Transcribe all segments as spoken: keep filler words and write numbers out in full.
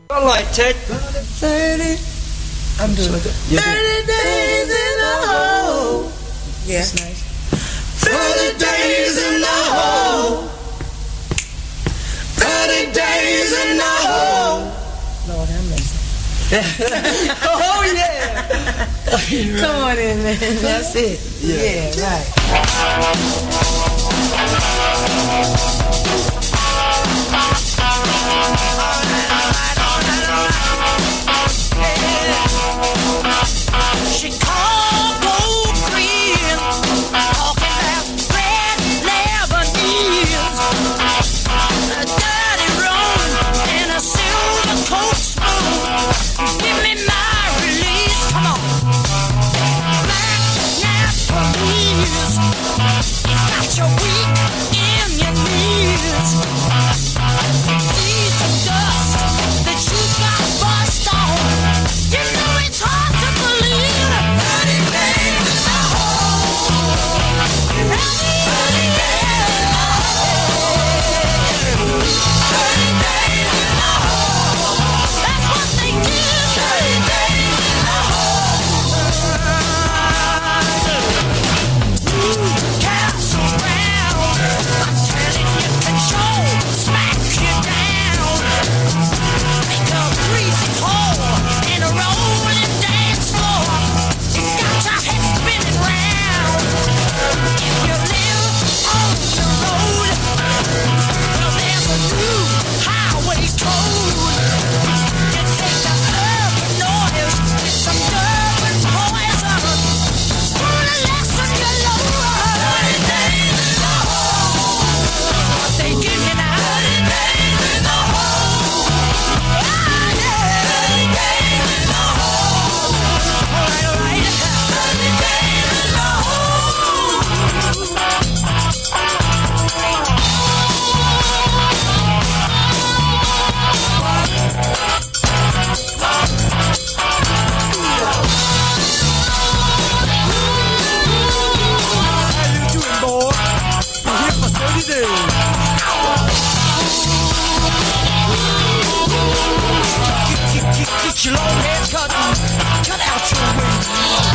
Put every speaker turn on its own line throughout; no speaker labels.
I like Ted.
thirty. I'm doing it. thirty days in a hole. Yeah. That's nice. thirty days in the hole. thirty days in the hole. Lord have mercy. Oh, yeah. Come on in, man. That's it. Yeah, yeah right.
She called old friends, talking about red Lebanese, a dirty room and a silver Coke spoon. Give me my release, come on. Black Napa please. Got you weak in your knees. See some dust that you got bust on. You know it's hard to believe. thirty days in the hole. thirty days in the hole. thirty days in the hole. That's what they give. thirty days in the hole. Move castle round. I'm telling you, control. Smack you down. Make a greasy hole in a rolling dance floor. Got your head spinning round. If you live on the road, well, there's a new highway code. You take the urban noise with some urban poison. Wanna lessen your load. thirty days in the hole. What they give you now? thirty days in the hole. Ah, yeah. thirty days in the hole. All right, all right. thirty days in the hole.
How you doing, boy? We're here for thirty days.
Get, get, get, get your long hair cut and cut out your wings.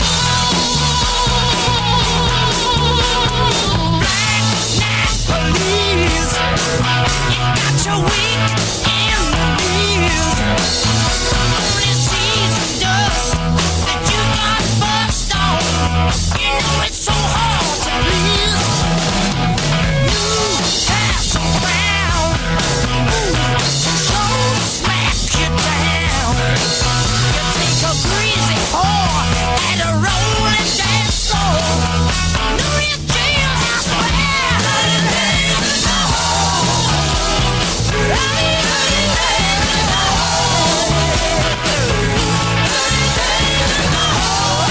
Black Napa please. You got your weak in the knees. Only sees some dust that you got bust on. You know it's so hard to please. You pass around. Control smack you down. You take a greasy whore at a rolling dance floor. New Year jailhouse swear. thirty days in the hole. thirty days in the hole. thirty days in the hole.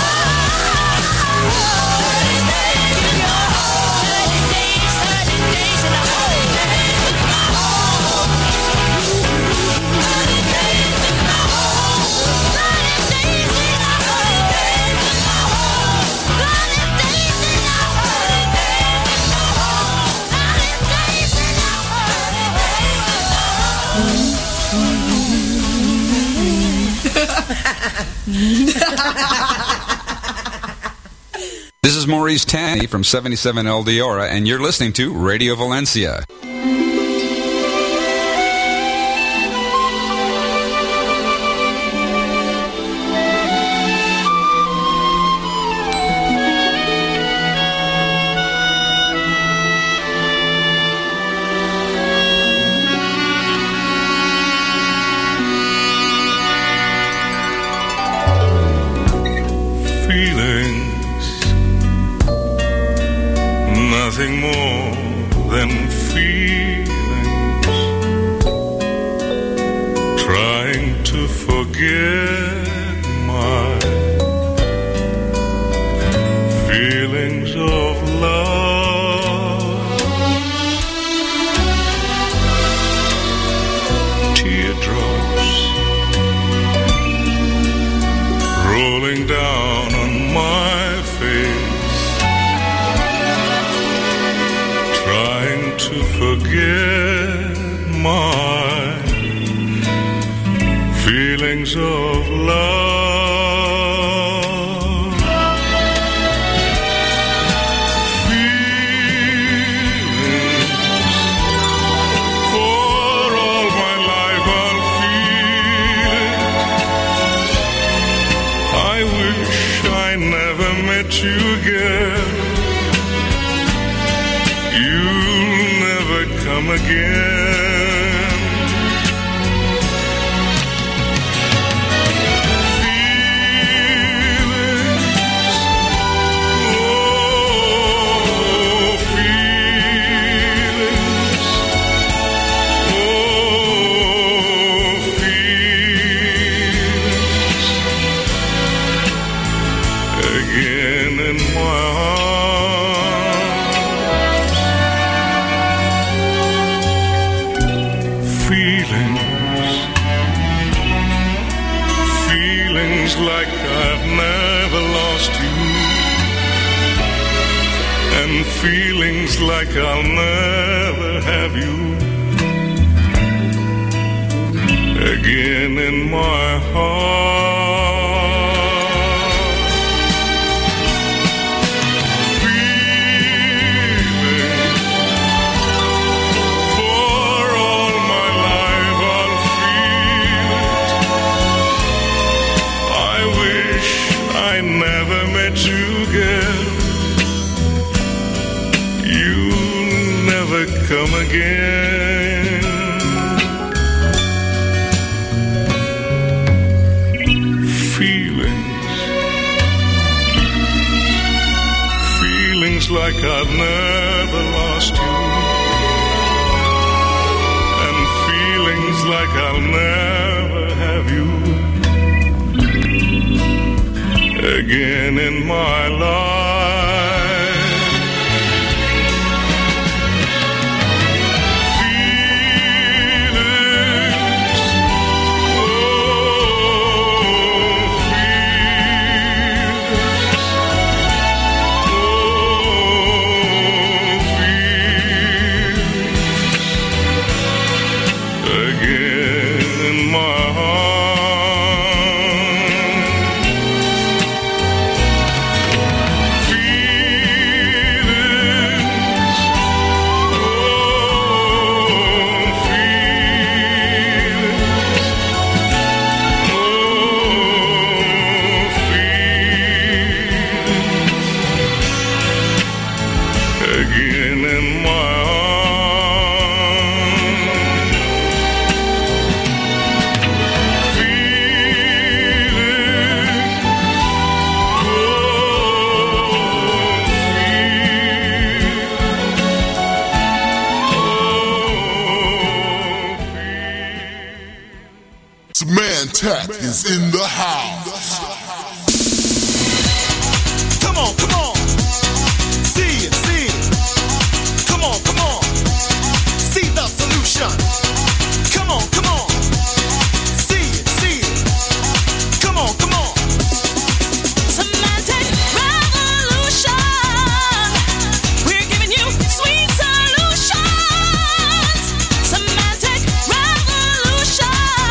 thirty days in the hole. thirty days, thirty days in the hole. thirty days in the hole. thirty days in the hole. thirty days in the hole. thirty days in the
This is Maurice Tanny from seventy-seven El Diora, and you're listening to Radio Valencia.
Feelings, nothing more than feelings. Trying to forget my feelings of love. Teardrops rolling down on my face, trying to forget my feelings of love, feelings for all my life I'll feel it. I wish I never met you again. You'll never come again. Like I've never lost you, and feelings like I'll never have you again in my heart. Feelings for all my life I'll feel it. I never met you again. You'll never come again. Feelings, feelings like I've never lost you, and feelings like I'll never have you again in my life. Feelings, oh, feelings, oh, feelings, again in my heart.
Tech is in the house.
Come on, come on. See it, see it. Come on, come on. See the solution. Come on, come on. See it, see it. Come on, come on.
Semantic revolution. We're giving you sweet solutions. Semantic revolution.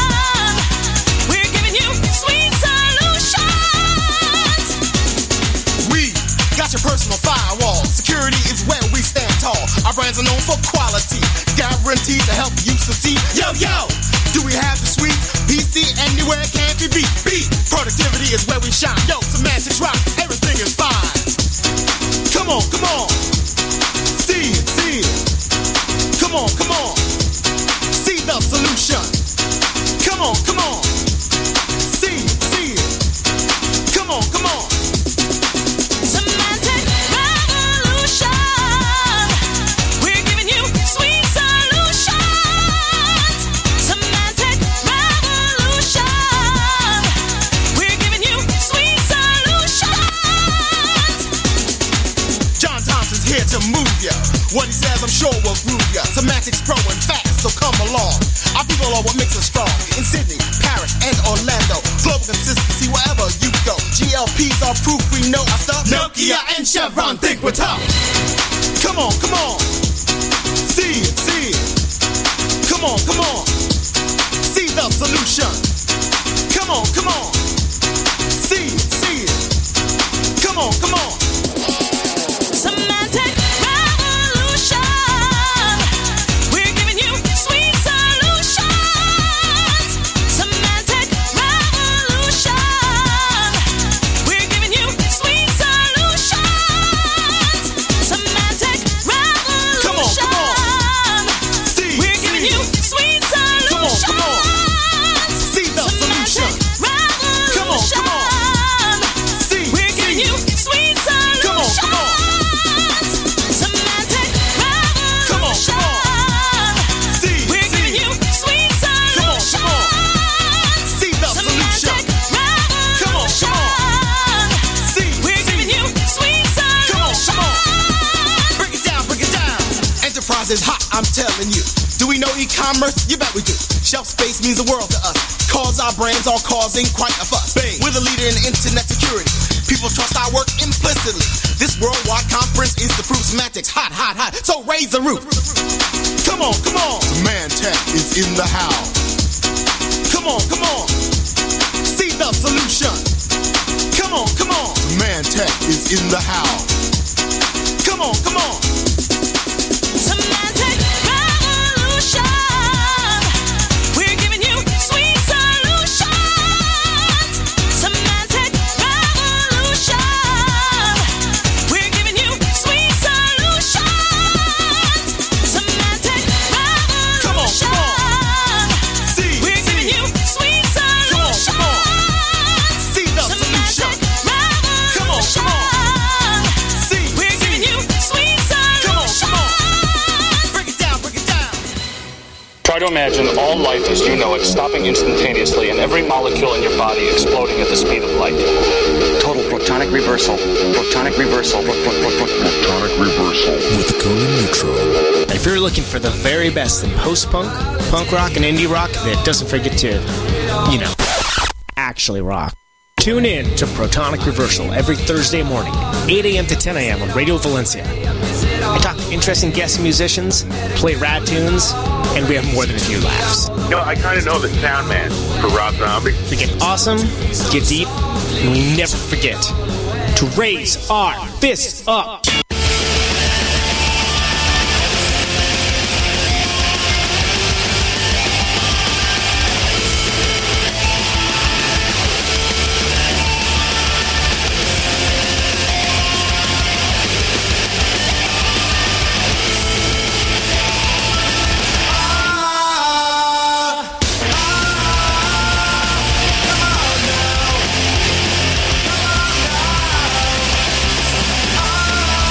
Your personal firewall. Security is where we stand tall. Our brands are known for quality, guaranteed to help you succeed. Yo, yo, do we have the sweet P C anywhere can't be beat? Beat. Productivity is where we shine. Yo, semantics rock. Everything is fine. Come on, come on. See it, see it. Come on, come on. See the solution. Come on, come on. See it, see it. Come on, come on. To move ya. What he says I'm sure will groove ya. Semantics growing fast, so come along. Our people are what makes us strong. In Sydney, Paris, and Orlando. Global consistency wherever you go. G L Ps are proof we know our stuff. Nokia and Chevron think we're tough. Come on, come on. See it, see it. Come on, come on. See the solution. e-commerce is hot, I'm telling you. Do we know e-commerce? You bet we do. Shelf space means the world to us. Cause our brands are causing quite a fuss. Bang. We're the leader in internet security. People trust our work implicitly. This worldwide conference is the proof. Semantics hot, hot, hot. So raise the roof. Come on, come on.
Symantec is in the house.
Come on, come on. See the solution. Come on, come on.
Symantec is in the house.
Come on, come on.
Semantic revolution. We're giving you sweet solutions. Semantic revolution. We're giving you sweet solutions. Semantic revolution.
Come on, come on. See,
We're
see.
giving you sweet
Come on,
solutions.
come on. See the solution. Come on, come on. See,
We're
see.
giving you sweet
Come on,
solutions.
come on. Break it down, break it down.
Try to imagine all life as you know it stopping instantaneously and every molecule in your body exploding at the speed of light.
Total protonic reversal. Protonic reversal. Pro- pro- pro- pro-
Protonic reversal with Conan Neutron.
If you're looking for the very best in post-punk, punk rock, and indie rock that doesn't forget to, you know, actually rock, tune in to Protonic Reversal every Thursday morning, eight a.m. to ten a.m. on Radio Valencia. I talk to interesting guest musicians, play rad tunes, and we have more than a few laughs.
You know, I kind of know the sound man for Rob Zombie.
We get awesome, get deep, and we never forget to raise our fists up.
Ah,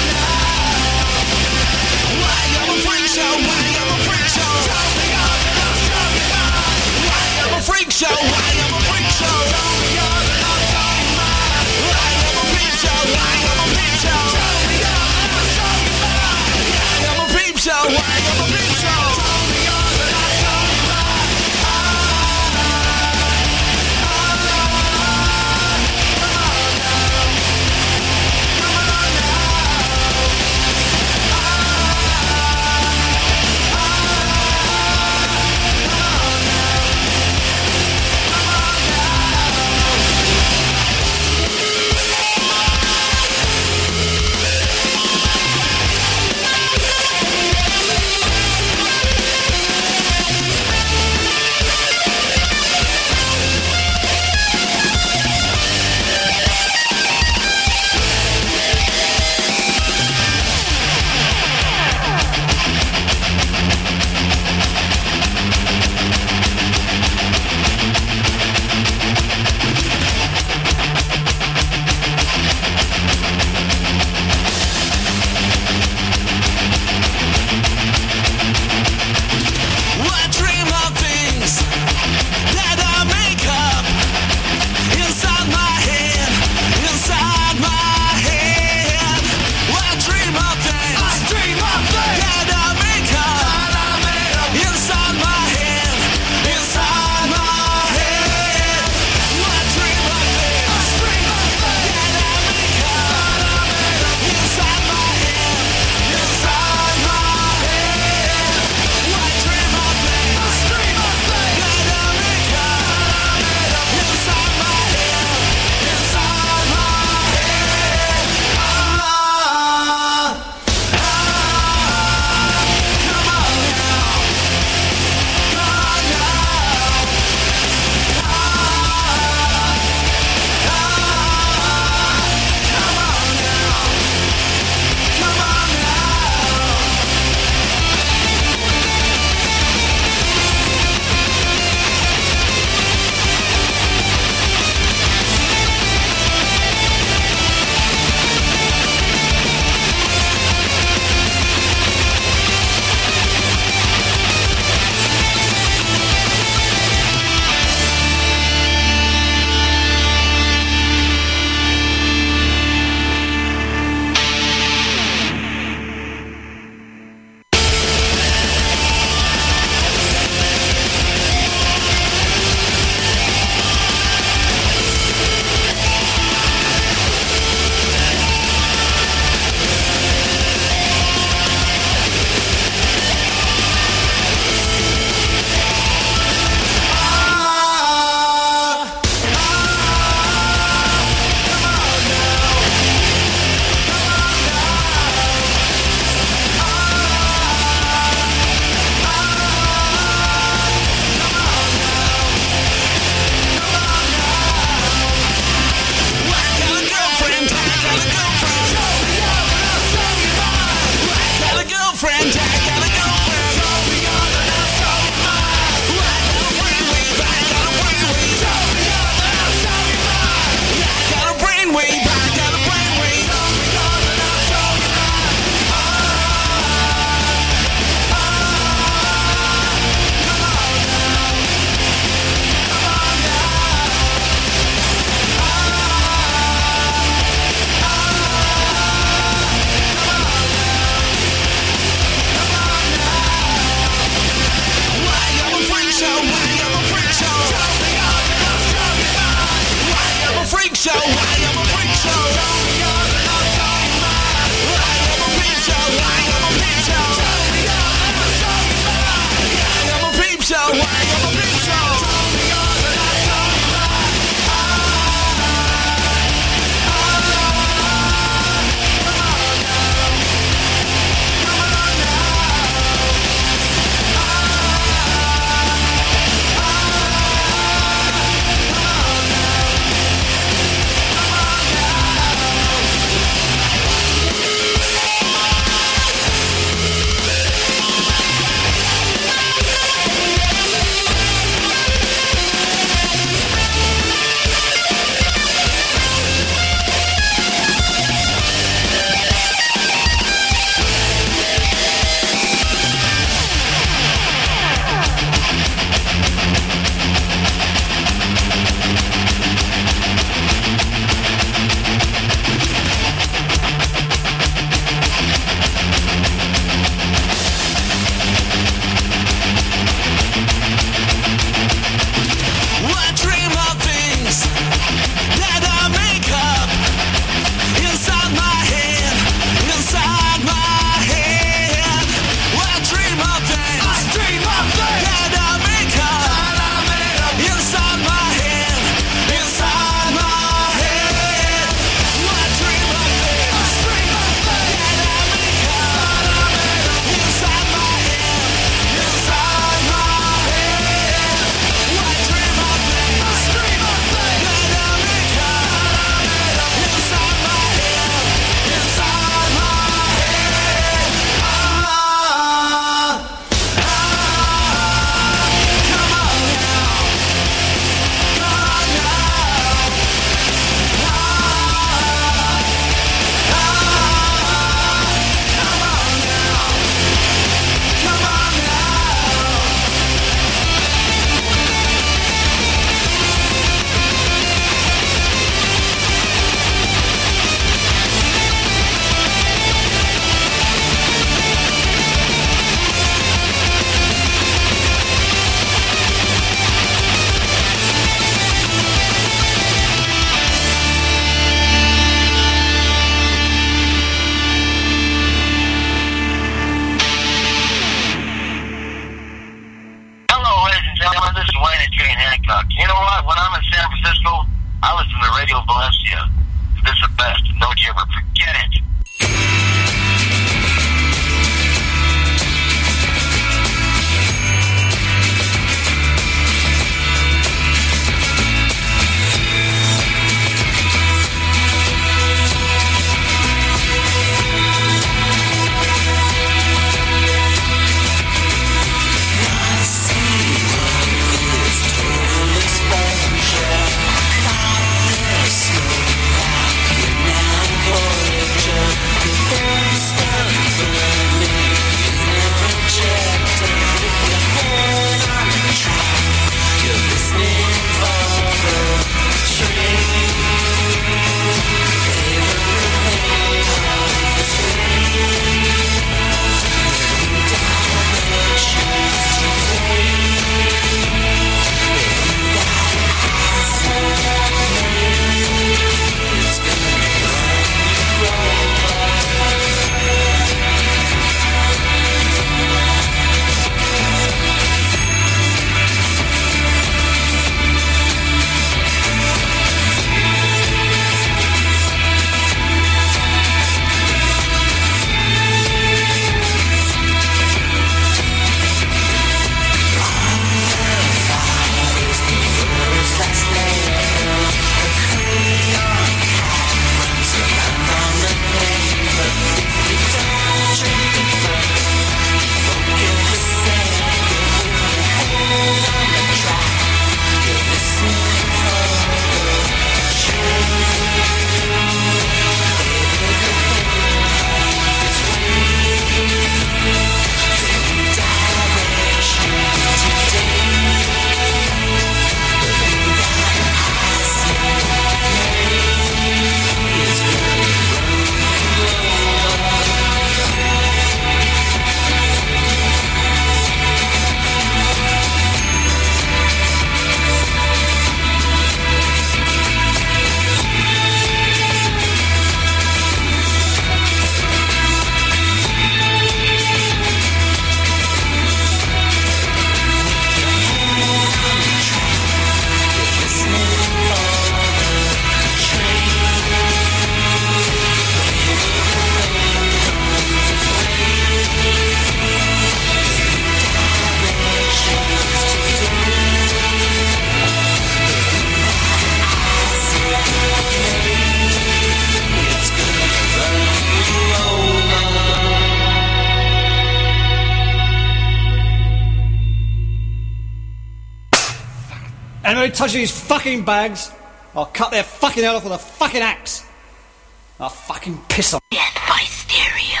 Anybody touches these fucking bags, I'll cut their fucking head off with a fucking axe. I'll fucking piss on.
Death by stereo.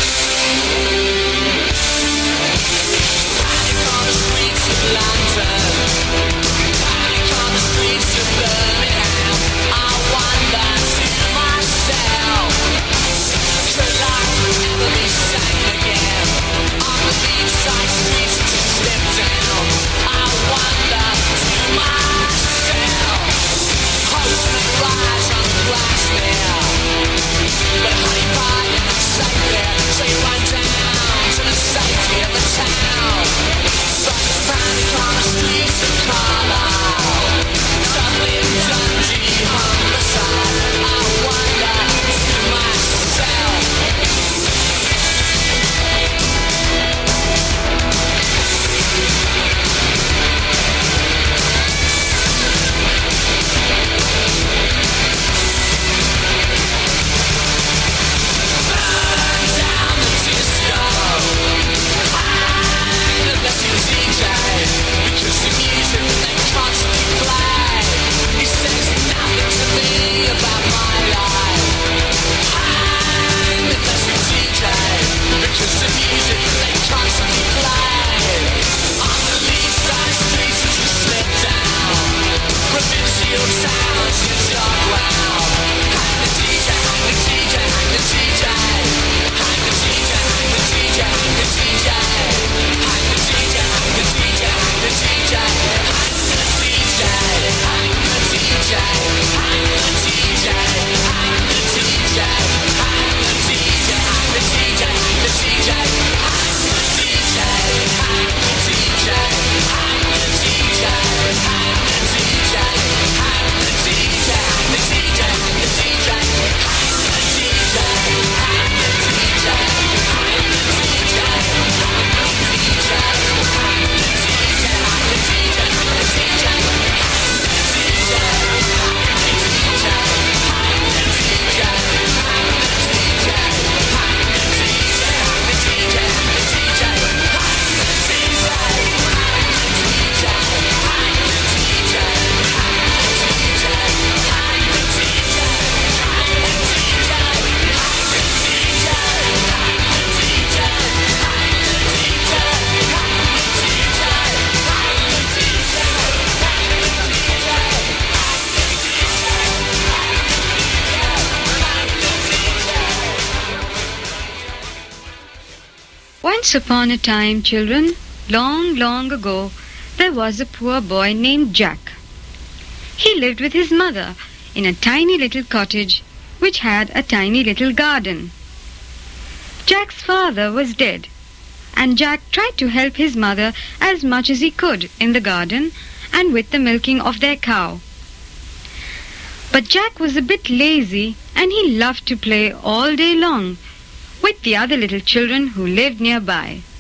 Panic on the streets of London. Panic on the streets of Birmingham. I wonder to myself, could life ever be sane again? On the beachside streets to slip down. I wonder to myself, hopes may rise on glass now. But honey pie isn't safe there, so you run down to the safety of the town. But there's panic on the streets of Carlisle, Dublin, Dundee, Humberside. I wonder to myself, because the music that they constantly play, it says nothing to me about my life. I'm the best D J, because the music that they constantly play. On the least side streets as you slip down, provincial towns you dog round. Hang the D J, hang the D J, hang the D J. Hang the D J, hang the D J, hang the D J. Hang the D J, hang the D J, hang the D J. Hang the D J, hang the D J. Hang the D J, hang the D J. Hang the D J, hang the D J, hang the D J. Hang the D J, hang the D J. Hang the D J, hang the D J. Hang the D J, hang the D J, hang the D J. Hang the D J, hang the D J. Hang the D J, hang the D J. Hang the D J, hang the D J, hang the D J. Hang the D J, hang the D J. Hang the D J, hang the D J. Hang the D J, hang the D J, hang the D J. Hang the D J, hang the D J. Hang the D J, hang the D J. Hang the D J, hang the D J. Hang the D J, hang the D J. Hang the D J, hang the D J. Hang the D J, hang the D J.
Once upon a time, children, long, long ago, there was a poor boy named Jack. He lived with his mother in a tiny little cottage which had a tiny little garden. Jack's father was dead, and Jack tried to help his mother as much as he could in the garden and with the milking of their cow. But Jack was a bit lazy, and he loved to play all day long with the other little children who lived nearby.